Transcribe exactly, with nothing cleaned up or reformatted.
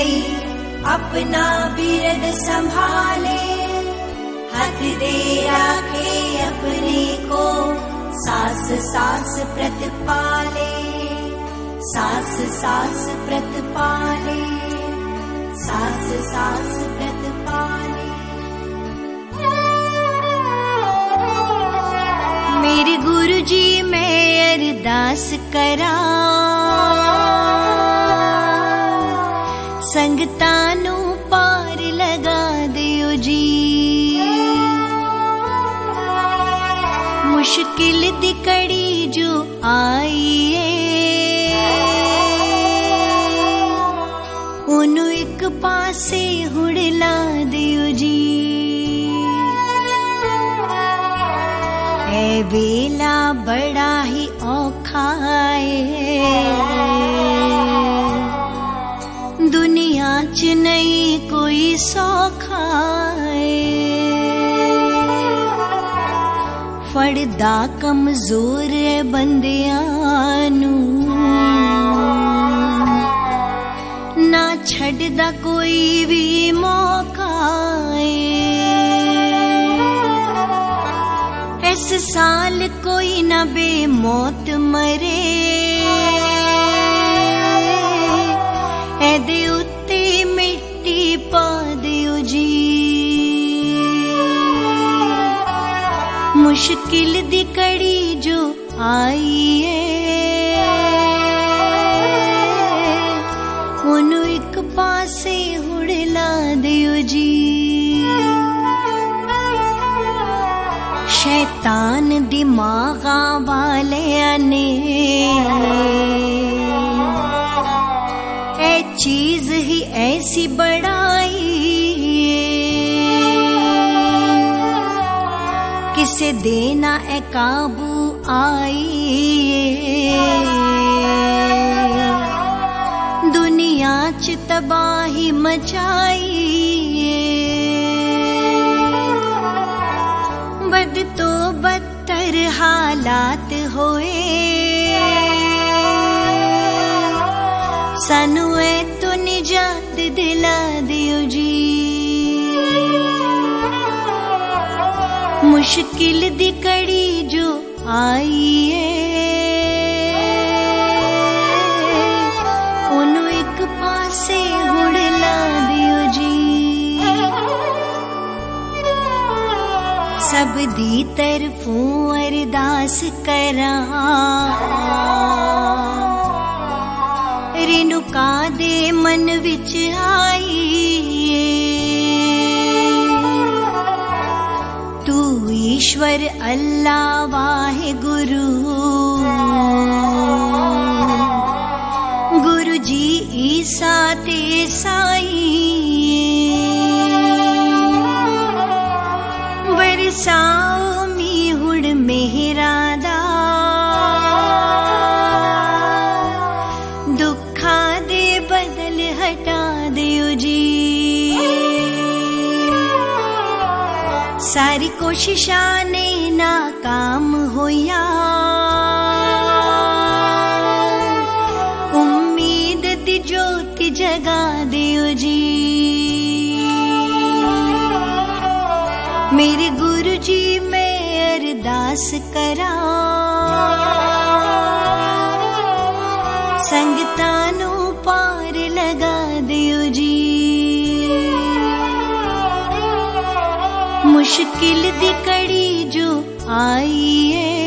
लई अपना बिरद संभाले, हाथ दे राखे अपने को सास सास प्रतिपाले, सास सास प्रतिपाले, सास सास प्रतिपाले। मेरे गुरु जी मैं अरदास करा, संगतां नू पार लगा दियो जी, मुश्किल दी कड़ी जो आई है ओनू एक पासे हुड़ला दियो जी। ऐ वेला बड़ा ही औखा है, दुनिया च नहीं कोई सौखा है, फड़दा कमजोर है बंदियां नू, ना छड़दा कोई भी मौका है। इस साल कोई ना बेमौत मरे, एदे उत्ते मिट्टी पा दियो जी, मुश्किल दी कड़ी जो आई है ओनू एक पासे हुड़ला दियो जी। शैतान दिमागा वाले ने ऐ चीज ही ऐसी बढ़ाई, किसे देना ए काबू आई, दुनिया च तबाही मचाई, बद तो बदतर हालात होए, सानू ऐ तो निजात दिला दियो जी, मुश्किल दी कड़ी जो आई है ओनू एक पासे हुड़ला दियो जी। सब दी तरफों अरदास करा, रेणुका दे मन विच आई, तू ईश्वर अल्लाह वाहे गुरु, गुरु जी ईसा ते साई, बरसाओ मीहुड़ मेहरा दा, दुखा दे बदल हटा दियो जी। सारी कोशिशां ने नाकाम होया, उम्मीद दी ज्योति जगा दियो जी। मेरे गुरु जी मैं अरदास करा, संगतां नू पार लगा दियो जी, मुश्किल दी कड़ी जो आई है